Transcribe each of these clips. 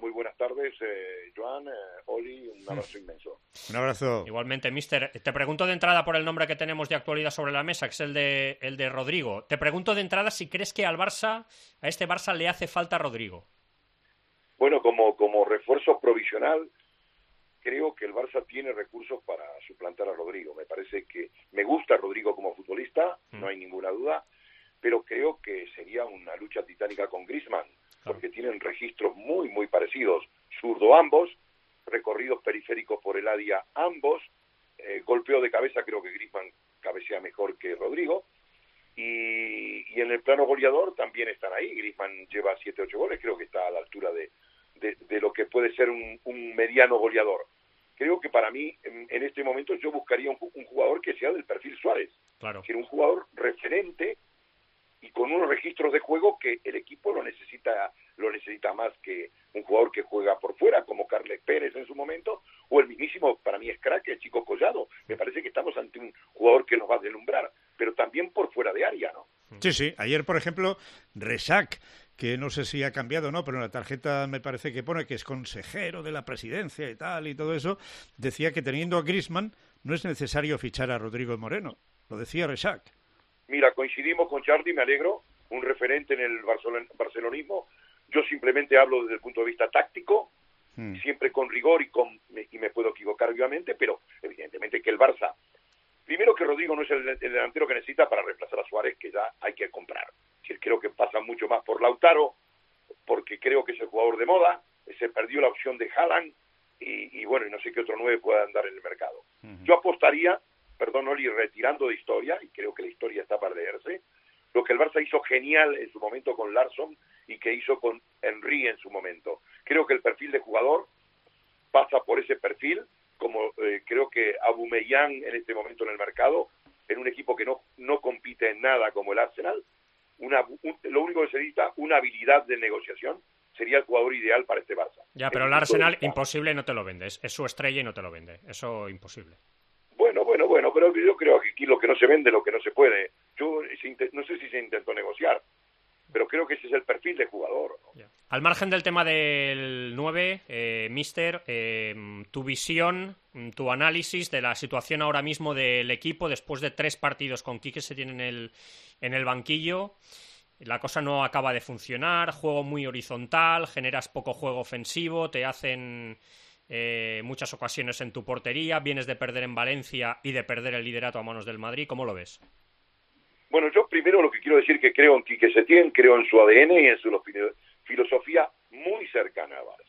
muy buenas tardes, Joan, Oli, un abrazo inmenso. Un abrazo. Igualmente, mister. Te pregunto de entrada por el nombre que tenemos de actualidad sobre la mesa, que es el de Rodrigo. Te pregunto de entrada si crees que al Barça, a este Barça le hace falta Rodrigo. Bueno, como refuerzo provisional, creo que el Barça tiene recursos para suplantar a Rodrigo. Me parece que me gusta Rodrigo como futbolista, no hay ninguna duda, pero creo que sería una lucha titánica con Griezmann, porque tienen registros muy, muy parecidos. Zurdo ambos, recorridos periféricos por el área ambos, golpeo de cabeza, creo que Griezmann cabecea mejor que Rodrigo, y en el plano goleador también están ahí. Griezmann lleva 7-8 goles, creo que está a la altura de lo que puede ser un mediano goleador. Creo que para mí, en este momento, yo buscaría un jugador que sea del perfil Suárez. Claro. Que era un jugador referente y con unos registros de juego que el equipo lo necesita más que un jugador que juega por fuera, como Carles Pérez en su momento, o el mismísimo, para mí es crack, el Chico Collado. Me parece que estamos ante un jugador que nos va a deslumbrar, pero también por fuera de área, ¿no? Sí. Ayer, por ejemplo, Resac, que no sé si ha cambiado o no, pero en la tarjeta me parece que pone que es consejero de la presidencia y tal y todo eso, decía que teniendo a Griezmann no es necesario fichar a Rodrigo Moreno. Lo decía Resac. Mira, coincidimos con Charly, me alegro, un referente en el barcelonismo. Yo simplemente hablo desde el punto de vista táctico, siempre con rigor y me puedo equivocar obviamente, pero evidentemente que el Barça, primero que Rodrigo no es el delantero que necesita para reemplazar a Suárez, que ya hay que comprar. Creo que pasa mucho más por Lautaro, porque creo que es el jugador de moda, se perdió la opción de Haaland, y bueno, y no sé qué otro 9 pueda andar en el mercado. Yo apostaría, perdón, Oli, retirando de historia, y creo que la historia está para leerse, lo que el Barça hizo genial en su momento con Larsson y que hizo con Henry en su momento. Creo que el perfil de jugador pasa por ese perfil, como creo que Aubameyang en este momento en el mercado, en un equipo que no compite en nada como el Arsenal, lo único que se necesita, una habilidad de negociación, sería el jugador ideal para este Barça. Ya, pero el Arsenal imposible, no te lo vende. Es su estrella y no te lo vende. Eso imposible. Bueno, pero yo creo que aquí lo que no se vende, lo que no se puede. Yo no sé si se intentó negociar, pero creo que ese es el perfil de jugador, ¿no? Ya. Al margen del tema del 9, mister, tu visión, tu análisis de la situación ahora mismo del equipo después de 3 partidos con Quique Setién en el banquillo. La cosa no acaba de funcionar, juego muy horizontal, generas poco juego ofensivo, te hacen muchas ocasiones en tu portería, vienes de perder en Valencia y de perder el liderato a manos del Madrid. ¿Cómo lo ves? Bueno, yo primero lo que quiero decir que creo en Quique Setién, creo en su ADN y en su filosofía muy cercana a Barça.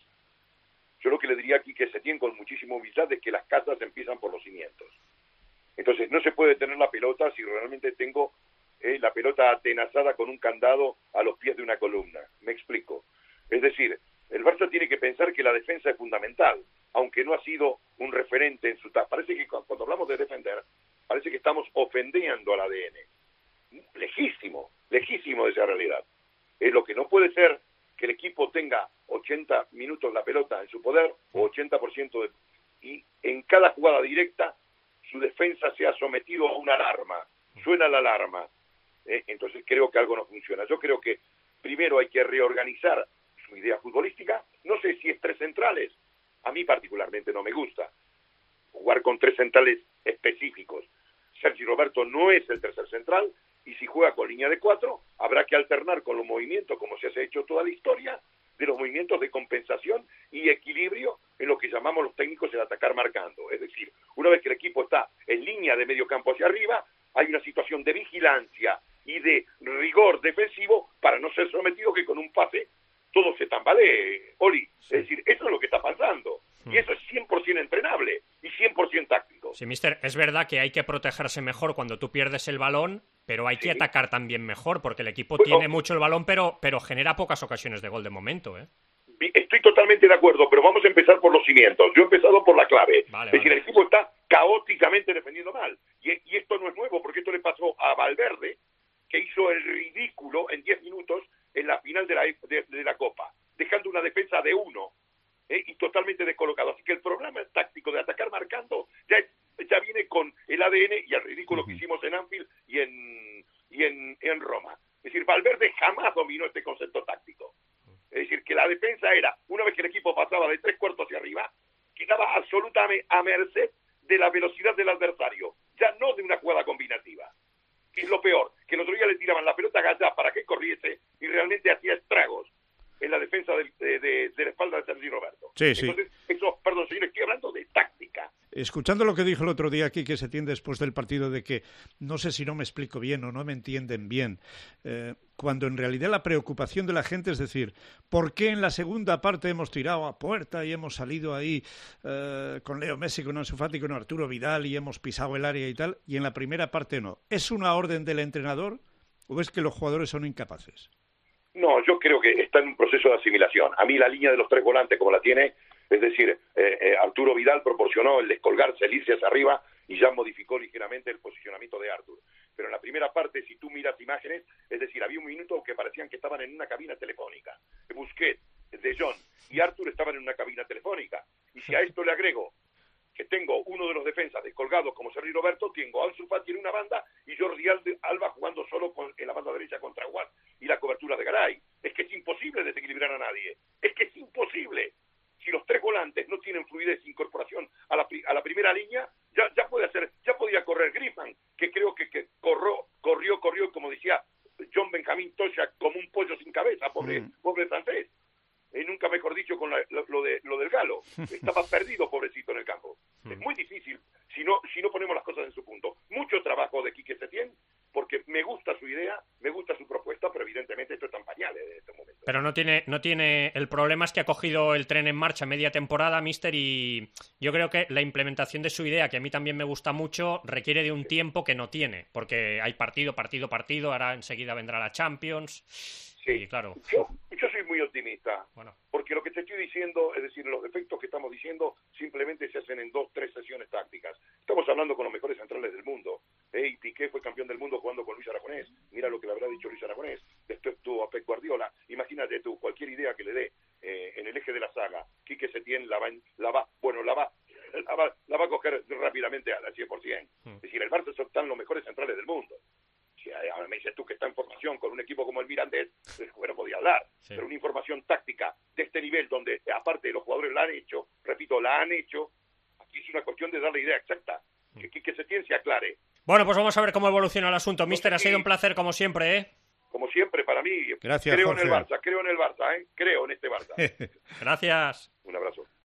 Yo lo que le diría a Quique Setién con muchísima humildad es que las casas empiezan por los cimientos. Entonces no se puede tener la pelota si realmente tengo la pelota atenazada con un candado a los pies de una columna. Me explico. Es decir, el Barça tiene que pensar que la defensa es fundamental, aunque no ha sido un referente en su etapa. Parece que cuando hablamos de defender, parece que estamos ofendiendo al ADN. Lejísimo de esa realidad. Lo que no puede ser que el equipo tenga 80 minutos la pelota en su poder, o 80% y en cada jugada directa su defensa se ha sometido a una alarma. Suena la alarma. Entonces creo que algo no funciona. Yo creo que primero hay que reorganizar su idea futbolística. No sé si es 3 centrales. A mí particularmente no me gusta jugar con 3 centrales específicos. Sergi Roberto no es el tercer central, y si juega con línea de 4, habrá que alternar con los movimientos, como se ha hecho toda la historia, de los movimientos de compensación y equilibrio en lo que llamamos los técnicos el atacar marcando. Es decir, una vez que el equipo está en línea de medio campo hacia arriba, hay una situación de vigilancia y de rigor defensivo para no ser sometido que con un pase todo se tambalee, Oli. Sí. Es decir, eso es lo que está pasando. Y eso es 100% entrenable y 100% táctico. Sí, mister, es verdad que hay que protegerse mejor cuando tú pierdes el balón, pero hay que atacar también mejor, porque el equipo tiene mucho el balón, pero genera pocas ocasiones de gol de momento, ¿eh? Estoy totalmente de acuerdo, pero vamos a empezar por los cimientos. Yo he empezado por la clave. Es decir, el equipo está caóticamente defendiendo mal. Y esto no es nuevo, porque esto le pasó a Valverde, que hizo el ridículo en 10 minutos en la final de la Copa, dejando una defensa de 1 y totalmente descolocado. Así que el programa táctico de atacar marcando ya viene con el ADN y el ridículo que hicimos en Anfield y en Roma. Es decir, Valverde jamás dominó este concepto táctico. Es decir, que la defensa era, una vez que el equipo pasaba de 3/4 hacia arriba, quedaba absolutamente a merced de la velocidad del adversario, ya no de una jugada combinativa. Que es lo peor, que el otro día le tiraban la pelota a Gallá para que corriese y realmente hacía estragos en la defensa de la espalda de Sergi Roberto. Sí, sí. Entonces, eso, perdón, señor, estoy hablando de táctica. Escuchando lo que dijo el otro día Quique Setién después del partido de que no sé si no me explico bien o no me entienden bien, cuando en realidad la preocupación de la gente es decir, ¿por qué en la segunda parte hemos tirado a puerta y hemos salido ahí con Leo Messi, con Ansu Fati, con Arturo Vidal y hemos pisado el área y tal, y en la primera parte no? ¿Es una orden del entrenador o es que los jugadores son incapaces? No, yo creo que está en un proceso de asimilación. A mí la línea de los 3 volantes como la tiene, es decir, Arturo Vidal proporcionó el descolgarse, el irse hacia arriba y ya modificó ligeramente el posicionamiento de Artur. Pero en la primera parte, si tú miras imágenes, es decir, había un minuto que parecían que estaban en una cabina telefónica. Busquets, De Jong y Artur estaban en una cabina telefónica. Y si a esto le agrego que tengo uno de los defensas descolgados como Sergi Roberto, tengo a Ansu Fati en una banda y Jordi Alba jugando solo en la banda derecha contra Watt y la cobertura de Garay. Es que es imposible desequilibrar a nadie. Es que es imposible. Si los 3 volantes no tienen fluidez e incorporación a la primera línea, ya podía correr Griezmann, que creo que corrió, como decía John Benjamin Toshak, como un pollo sin cabeza, pobre francés. Nunca mejor dicho con lo del Galo. Estaba perdido, pobrecito, en el campo. Es muy difícil si no ponemos las cosas en su punto. Mucho trabajo de Quique Setién, porque me gusta su idea, me gusta su propuesta, pero evidentemente esto está en pañales en este momento. Pero no tiene... El problema es que ha cogido el tren en marcha media temporada, míster, y yo creo que la implementación de su idea, que a mí también me gusta mucho, requiere de un tiempo que no tiene, porque hay partido, ahora enseguida vendrá la Champions, sí. Y claro... Yo soy muy optimista, bueno, porque lo que te estoy diciendo, es decir, los defectos que estamos diciendo, simplemente se hacen en 2-3 sesiones tácticas. Estamos hablando con los mejores centrales del mundo. Y Piqué fue campeón del mundo jugando con Luis Aragonés. Mira lo que le habrá dicho Luis Aragonés. Después tuvo a Pep Guardiola. Imagínate tú, cualquier idea que le dé en el eje de la saga, Quique Setién la va a coger rápidamente al 100%. Es decir, el Barça están los mejores centrales del mundo. Si ahora me dices tú que está en formación con un equipo como el Mirandés, bueno, podía hablar. Sí. Pero una información táctica de este nivel, donde aparte los jugadores la han hecho, aquí es una cuestión de dar la idea exacta. Que Setién se aclare. Bueno, pues vamos a ver cómo evoluciona el asunto. Míster, ha sido un placer como siempre, ¿eh? Como siempre, para mí. Gracias, creo Jorge. en el Barça, creo en este Barça. Gracias.